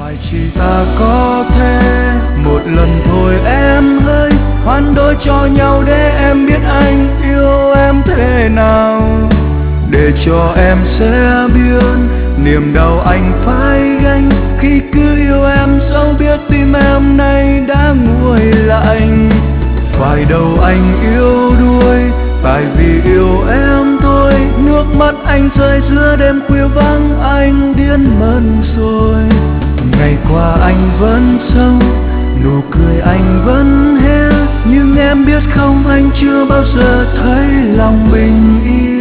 phải chỉ ta có thể một lần thôi em hỡi hoán đổi cho nhau để em biết anh yêu em thế nào, để cho em sẽ biết niềm đau anh phải gánh khi cứ yêu em dẫu biết tim em nay đã nguội lạnh. Phải đâu anh yếu đuối tại vì yêu em thôi, nước mắt anh rơi giữa đêm khuya vắng anh điên mất rồi. Ngày qua anh vẫn sống, nụ cười anh vẫn hé, nhưng em biết không anh chưa bao giờ thấy lòng bình yên.